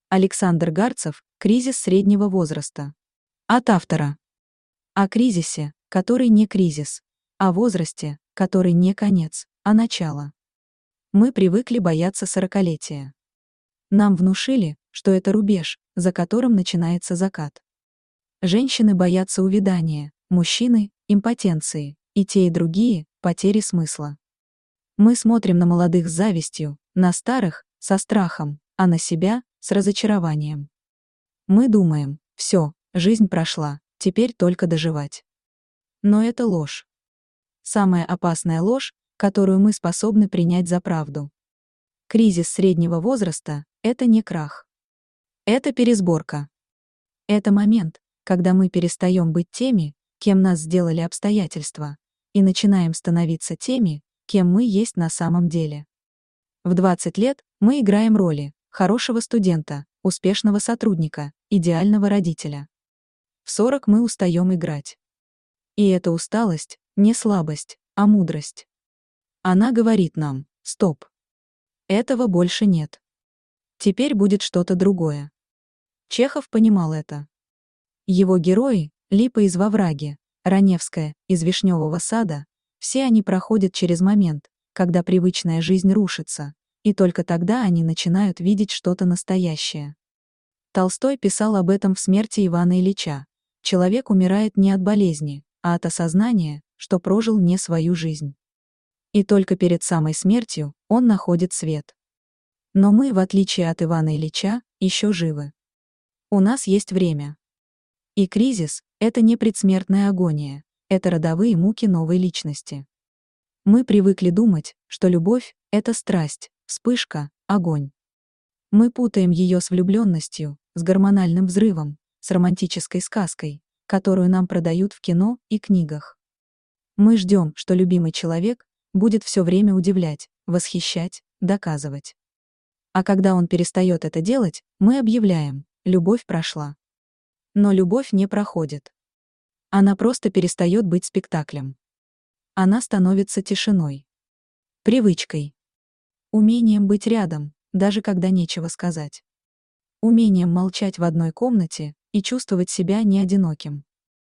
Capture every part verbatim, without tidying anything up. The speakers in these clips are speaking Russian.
Александр Гарцев «Кризис среднего возраста». От автора. О кризисе, который не кризис. О возрасте, который не конец, а начало. Мы привыкли бояться сорокалетия. Нам внушили, что это рубеж, за которым начинается закат. Женщины боятся увядания, мужчины – импотенции, и те и другие – потери смысла. Мы смотрим на молодых с завистью, на старых – со страхом, а на себя – с разочарованием. Мы думаем, все, жизнь прошла, теперь только доживать. Но это ложь. Самая опасная ложь, которую мы способны принять за правду. Кризис среднего возраста – это не крах. Это пересборка. Это момент, когда мы перестаем быть теми, кем нас сделали обстоятельства, и начинаем становиться теми, кем мы есть на самом деле. В двадцать лет мы играем роли хорошего студента, успешного сотрудника, идеального родителя. В сорок мы устаем играть. И эта усталость – не слабость, а мудрость. Она говорит нам: стоп. Этого больше нет. Теперь будет что-то другое. Чехов понимал это. Его герои – Липа из «Во враге», Раневская из «Вишневого сада», все они проходят через момент, когда привычная жизнь рушится, и только тогда они начинают видеть что-то настоящее. Толстой писал об этом в «Смерти Ивана Ильича». Человек умирает не от болезни, а от осознания, что прожил не свою жизнь. И только перед самой смертью он находит свет. Но мы, в отличие от Ивана Ильича, еще живы. У нас есть время. И кризис – это не предсмертная агония, это родовые муки новой личности. Мы привыкли думать, что любовь – это страсть, вспышка, огонь. Мы путаем ее с влюбленностью, с гормональным взрывом, с романтической сказкой, которую нам продают в кино и книгах. Мы ждем, что любимый человек будет все время удивлять, восхищать, доказывать. А когда он перестает это делать, мы объявляем: любовь прошла. Но любовь не проходит. Она просто перестает быть спектаклем. Она становится тишиной. Привычкой. Умением быть рядом, даже когда нечего сказать. Умением молчать в одной комнате и чувствовать себя не одиноким.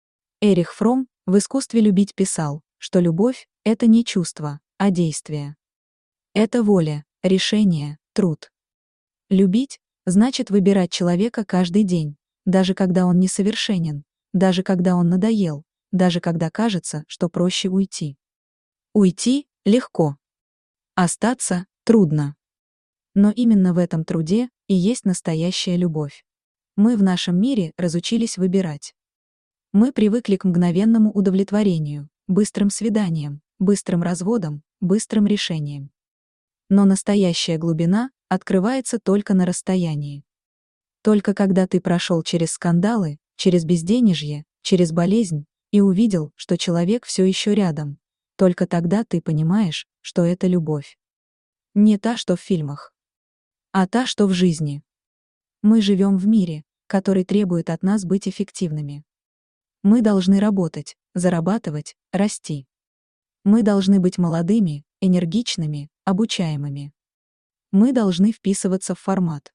Эрих Фромм в «Искусстве любить» писал, что любовь – это не чувство, а действие. Это воля, решение, труд. Любить – значит выбирать человека каждый день, даже когда он несовершенен, даже когда он надоел, даже когда кажется, что проще уйти. Уйти – легко. Остаться – трудно. Но именно в этом труде и есть настоящая любовь. Мы в нашем мире разучились выбирать. Мы привыкли к мгновенному удовлетворению, быстрым свиданиям, быстрым разводам, быстрым решениям. Но настоящая глубина открывается только на расстоянии. Только когда ты прошел через скандалы, через безденежье, через болезнь и увидел, что человек все еще рядом, только тогда ты понимаешь, что это любовь. Не та, что в фильмах, а та, что в жизни. Мы живем в мире, который требует от нас быть эффективными. Мы должны работать, зарабатывать, расти. Мы должны быть молодыми, энергичными, обучаемыми. Мы должны вписываться в формат.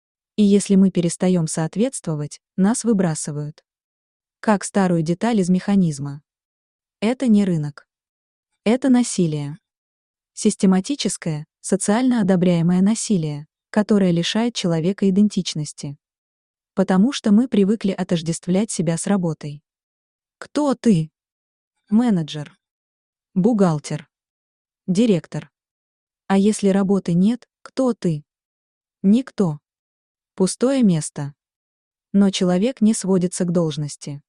И если мы перестаем соответствовать, нас выбрасывают. Как старую деталь из механизма. Это не рынок. Это насилие. Систематическое, социально одобряемое насилие, которое лишает человека идентичности. Потому что мы привыкли отождествлять себя с работой. Кто ты? Менеджер. Бухгалтер. Директор. А если работы нет, кто ты? Никто. Пустое место. Но человек не сводится к должности.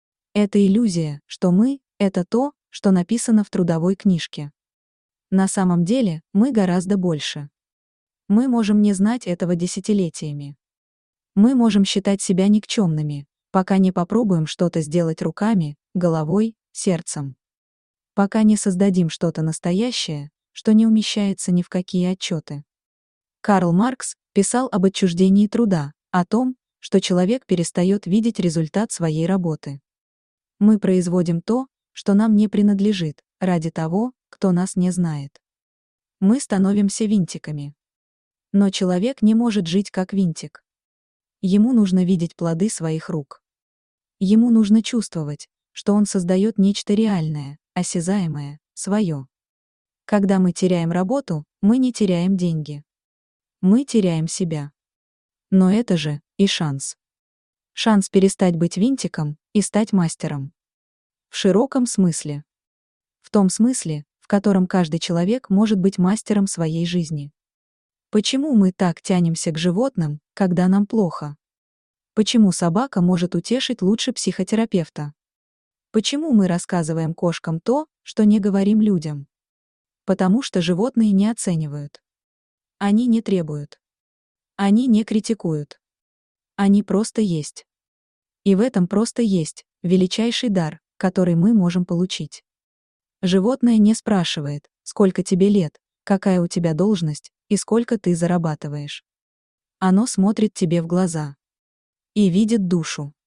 Это иллюзия, что мы — это то, что написано в трудовой книжке. На самом деле, мы гораздо больше. Мы можем не знать этого десятилетиями. Мы можем считать себя никчемными, пока не попробуем что-то сделать руками, головой, сердцем. Пока не создадим что-то настоящее, что не умещается ни в какие отчеты. Карл Маркс писал об отчуждении труда, о том, что человек перестает видеть результат своей работы. Мы производим то, что нам не принадлежит, ради того, кто нас не знает. Мы становимся винтиками. Но человек не может жить как винтик. Ему нужно видеть плоды своих рук. Ему нужно чувствовать, что он создает нечто реальное, осязаемое, свое. Когда мы теряем работу, мы не теряем деньги. Мы теряем себя. Но это же и шанс. Шанс перестать быть винтиком и стать мастером. В широком смысле. В том смысле, в котором каждый человек может быть мастером своей жизни. Почему мы так тянемся к животным, когда нам плохо? Почему собака может утешить лучше психотерапевта? Почему мы рассказываем кошкам то, что не говорим людям? Потому что животные не оценивают. Они не требуют. Они не критикуют. Они просто есть. И в этом просто есть величайший дар, который мы можем получить. Животное не спрашивает, сколько тебе лет, какая у тебя должность и сколько ты зарабатываешь. Оно смотрит тебе в глаза и видит душу.